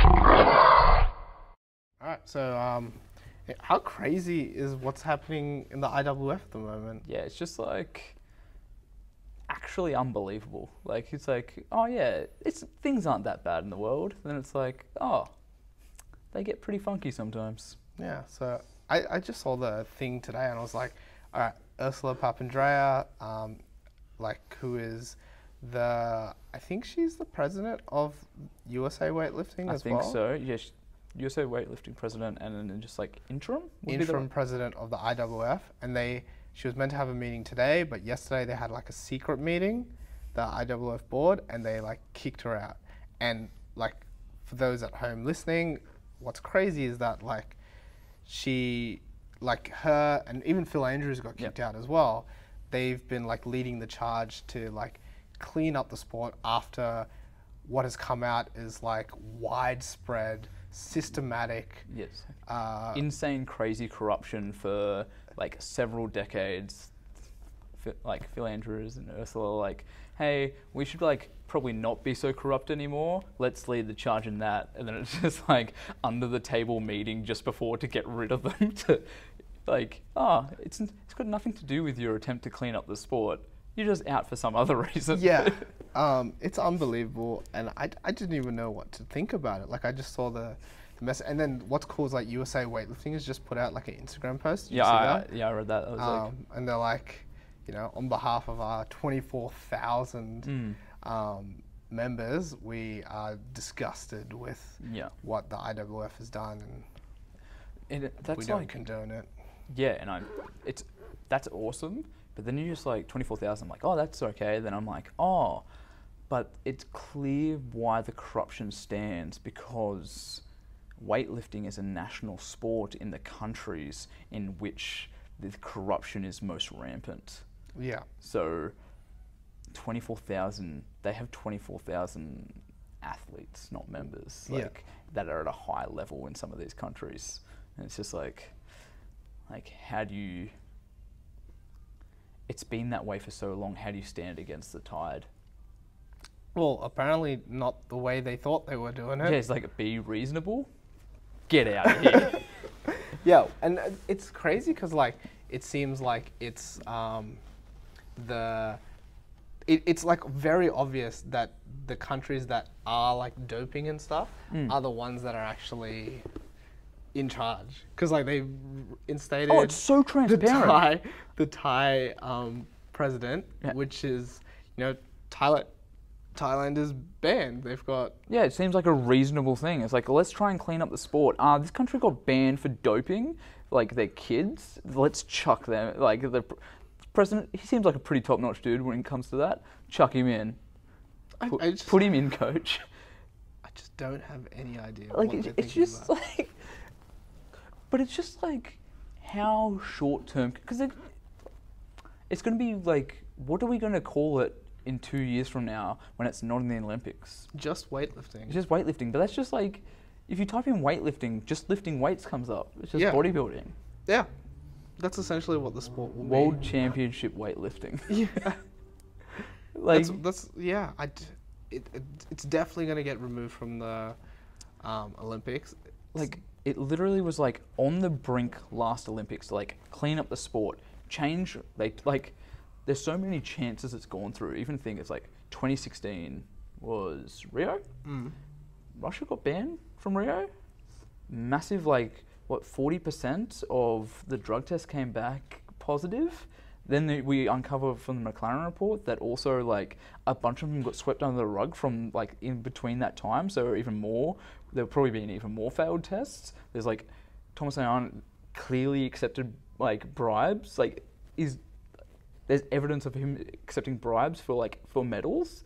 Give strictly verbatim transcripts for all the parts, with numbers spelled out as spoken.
All right, so um, how crazy is what's happening in the I W F at the moment? Yeah, it's just like actually unbelievable. Like it's like, oh yeah, it's things aren't that bad in the world. Then it's like, oh, they get pretty funky sometimes. Yeah, so I, I just saw the thing today and I was like, all right, Ursula Papandreou, um, like who is the, I think she's the president of U S A Weightlifting I as think well. so. Yes, U S A weightlifting president, and then just like interim. would be the- Interim president of the I W F, and they she was meant to have a meeting today, but yesterday they had like a secret meeting, the I W F board, and they like kicked her out. And like for those at home listening, what's crazy is that like she, like her, and even Phil Andrews got kicked Yep. out as well. They've been like leading the charge to like clean up the sport after what has come out is like widespread, systematic. Yes. Uh, Insane, crazy corruption for like several decades. Fi- Like Phil Andrews and Ursula, like, hey, we should like probably not be so corrupt anymore. Let's lead the charge in that. And then it's just like under the table meeting just before to get rid of them. To like, oh, it's it's got nothing to do with your attempt to clean up the sport. You're just out for some other reason. Yeah, um, it's unbelievable, and I, I didn't even know what to think about it. Like I just saw the, the mess, and then what's cool is like U S A Weightlifting has just put out like an Instagram post. Did you yeah, see I, that? yeah, I read that. I was like, Um, and they're like, you know, on behalf of our twenty-four thousand mm, um, members, we are disgusted with yeah, what the I W F has done, and and it, we that's don't like, condone it. yeah, and I, it's that's awesome. But then you're just like twenty-four thousand. I'm like, oh, that's okay. Then I'm like, oh, but it's clear why the corruption stands, because weightlifting is a national sport in the countries in which the corruption is most rampant. Yeah, So twenty-four thousand, they have twenty-four thousand athletes, not members, Yeah. like that are at a high level in some of these countries. And it's just like, like how do you, it's been that way for so long, how do you stand against the tide? well, apparently not the way they thought they were doing it. Yeah, it's like, be reasonable, get out of here. Yeah, and uh, it's crazy because like it seems like it's um, the it, it's like very obvious that the countries that are like doping and stuff Mm. are the ones that are actually in charge, because like they instated Oh, it's so the transparent. Thai the Thai um, president, Yeah. which is you know Thailand Thailand is banned. They've got Yeah, it seems like a reasonable thing. It's like, let's try and clean up the sport. Uh, this country got banned for doping, like their kids. Let's chuck them. Like the pr- president, he seems like a pretty top-notch dude when it comes to that. Chuck him in. I, Put, I just, put him in, coach. I just don't have any idea. Like what it's, they're it's thinking just about. like, but it's just like how short-term, because it, it's going to be like, what are we going to call it in two years from now when it's not in the Olympics? Just weightlifting. It's just weightlifting, but that's just like, if you type in weightlifting, just lifting weights comes up. It's just Yeah. bodybuilding. Yeah, that's essentially what the sport will World be. Championship weightlifting. Yeah, Like, that's, that's yeah. I d- it, it it's definitely gonna get removed from the um, Olympics. like it literally was like on the brink last Olympics to like clean up the sport, change. They like, there's so many chances it's gone through. Even think it's like twenty sixteen was Rio. Mm. Russia got banned from Rio. Massive, like, what, forty percent of the drug tests came back positive. Then the, we uncovered from the McLaren report that also, like, a bunch of them got swept under the rug from, like, in between that time. So even more, there have probably been even more failed tests. There's, like, Thomas Ayan clearly accepted, like, bribes. Like, is there's evidence of him accepting bribes for, like, for medals.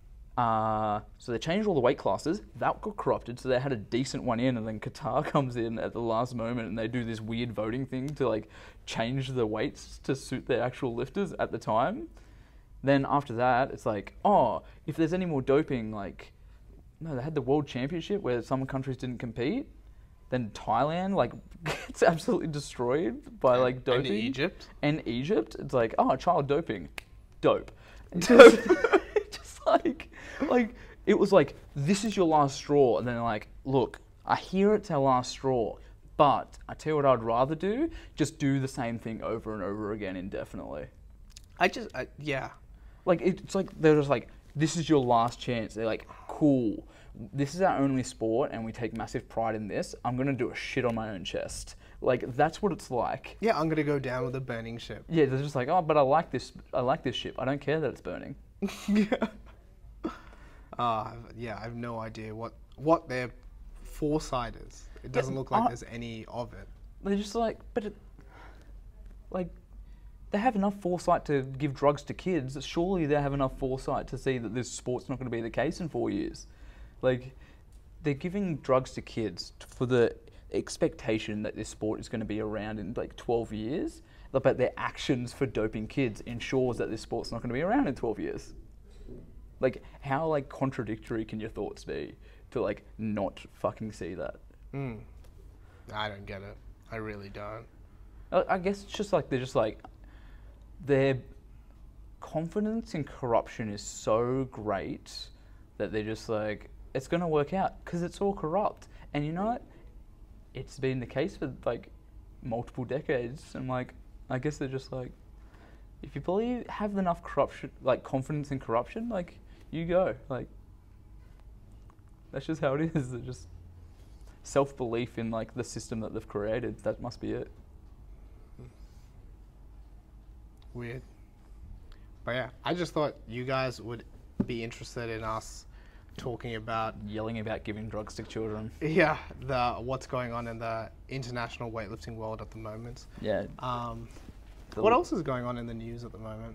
Uh, so they changed all the weight classes. That got corrupted, so they had a decent one in, and then Qatar comes in at the last moment, and they do this weird voting thing to like change the weights to suit their actual lifters at the time. Then after that, it's like, oh, if there's any more doping, like, no, they had the World Championship where some countries didn't compete. Then Thailand, like, gets absolutely destroyed by like doping. And Egypt. And Egypt, it's like, oh, child doping, dope. Just, just like, like It was like, this is your last straw. And then they're like, look, I hear it's our last straw, but I tell you what I'd rather do, just do the same thing over and over again indefinitely. I just, I, yeah. Like, it's like, they're just like, this is your last chance. They're like, cool, this is our only sport and we take massive pride in this. I'm going to do a shit on my own chest. Like, that's what it's like. Yeah, I'm going to go down with a burning ship. Yeah, they're just like, oh, but I like this, I like this ship. I don't care that it's burning. Yeah. Uh, yeah, I have no idea what, what their foresight is. It doesn't Yeah, look like I- there's any of it. They're just like, but it, like, they have enough foresight to give drugs to kids. Surely they have enough foresight to see that this sport's not going to be the case in four years. Like, they're giving drugs to kids t- for the expectation that this sport is going to be around in like twelve years, but their actions for doping kids ensures that this sport's not going to be around in twelve years. Like, how like contradictory can your thoughts be to like not fucking see that? Mm. I don't get it. I really don't. I I guess it's just like they're just like their confidence in corruption is so great that they're just like, it's gonna work out because it's all corrupt. And you know what? It's been the case for like multiple decades. And like, I guess they're just like, if you believe have enough corruption, like confidence in corruption, like you go. Like, that's just how it is. They're just self-belief in like the system that they've created. That must be it. Weird. But yeah, I just thought you guys would be interested in us talking about, Yelling about giving drugs to children. yeah, the what's going on in the international weightlifting world at the moment. Yeah. Um, the what l- else is going on in the news at the moment?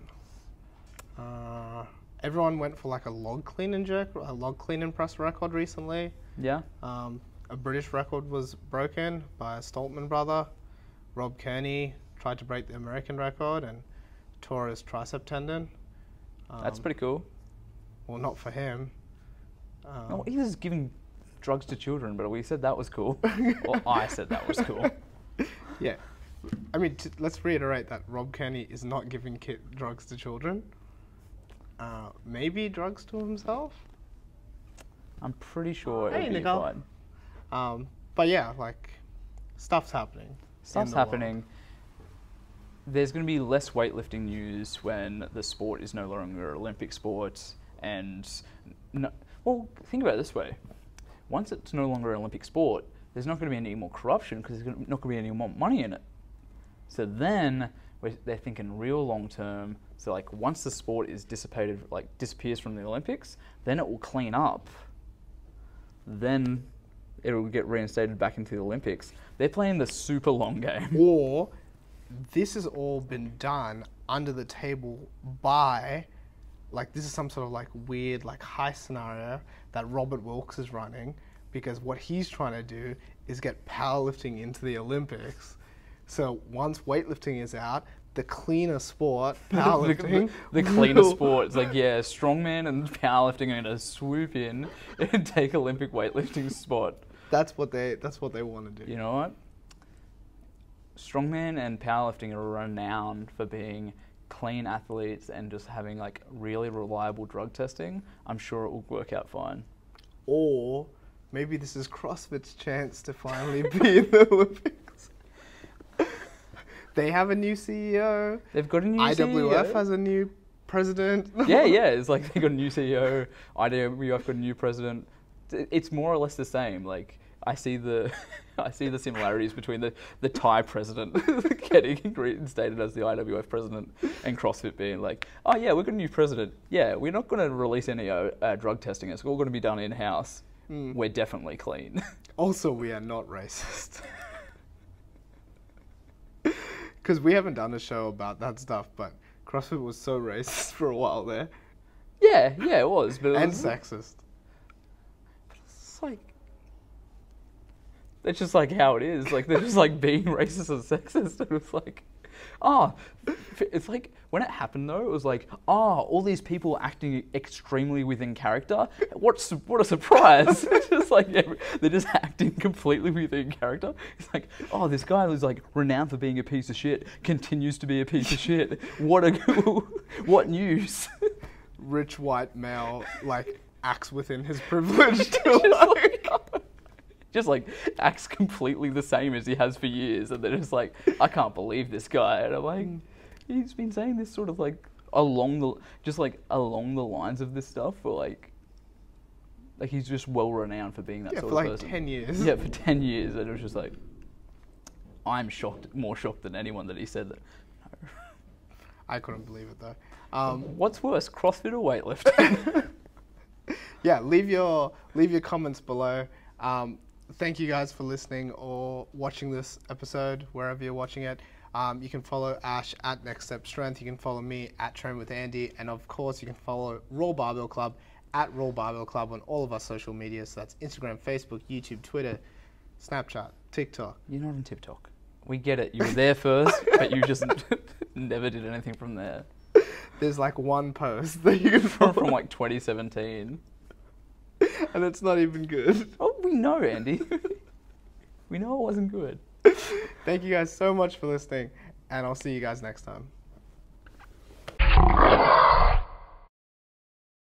Uh, everyone went for like a log clean and jerk, a log clean and press record recently. Yeah. Um, a British record was broken by a Stoltman brother. Rob Kearney tried to break the American record and tore his tricep tendon. Um, That's pretty cool. Well, not for him. Um, No, he was giving drugs to children, but we said that was cool. Well, I said that was cool. Yeah. I mean, t- let's reiterate that Rob Kearney is not giving kid drugs to children. Uh, maybe drugs to himself. I'm pretty sure Hey, it'll be Nicole. fine. Um, but yeah, like, stuff's happening. in Stuff's the world. happening. There's going to be less weightlifting news when the sport is no longer an Olympic sport. And, no, well, think about it this way. Once it's no longer an Olympic sport, there's not going to be any more corruption because there's gonna- not going to be any more money in it. So then we're, they're thinking real long term. So like once the sport is dissipated, like disappears from the Olympics, then it will clean up. Then it will get reinstated back into the Olympics. They're playing the super long game. Or this has all been done under the table by, like, this is some sort of like weird like heist scenario that Robert Wilkes is running, because what he's trying to do is get powerlifting into the Olympics. So once weightlifting is out, the cleaner sport, powerlifting, the, the cleaner will- sport. It's like, yeah, strongman and powerlifting are going to swoop in and take Olympic weightlifting spot. That's what they. That's what they want to do. You know what? Strongman and powerlifting are renowned for being clean athletes and just having like really reliable drug testing. I'm sure it will work out fine. Or maybe this is CrossFit's chance to finally be in the Olympics. They have a new C E O. They've got a new I W F C E O. has a new president. Yeah, yeah. It's like they got a new C E O. I W F got a new president. It's more or less the same. Like I see the, I see the similarities between the, the Thai president getting reinstated as the I W F president and CrossFit being like, oh yeah, we've got a new president. Yeah, we're not going to release any uh, uh, drug testing. It's all going to be done in house. Mm. We're definitely clean. Also, we are not racist. Because we haven't done a show about that stuff, but CrossFit was so racist for a while there. Yeah, yeah, it was, but it And was, sexist. it's like that's just like how it is. Like they're just like being racist and sexist. And it's like, ah, oh, it's like when it happened though, it was like, ah, oh, all these people acting extremely within character. What's what a surprise! It's just like every, they're just acting completely within character. It's like, oh, this guy who's like renowned for being a piece of shit continues to be a piece of shit. What a what news? Rich white male, like, acts within his privilege to just, like, like, just like acts completely the same as he has for years, and they're just like, I can't believe this guy. And I'm like, he's been saying this sort of like along the, just like along the lines of this stuff for like, like he's just well renowned for being that yeah, sort for of like person. ten years. Yeah, for ten years, and it was just like, I'm shocked, more shocked than anyone that he said that. No. I couldn't believe it though. Um, What's worse, CrossFit or weightlifting? yeah, leave your leave your comments below. Um, thank you guys for listening or watching this episode wherever you're watching it. Um, you can follow Ash at Next Step Strength. You can follow me at Train with Andy, and of course you can follow Raw Barbell Club at Raw Barbell Club on all of our social media. So that's Instagram, Facebook, YouTube, Twitter, Snapchat, TikTok. You're not on TikTok. We get it. You were there first, but you just never did anything from there. There's like one post that you can From, follow, from like twenty seventeen. and it's not even good. Oh, we know, Andy. We know it wasn't good. Thank you guys so much for listening, and I'll see you guys next time.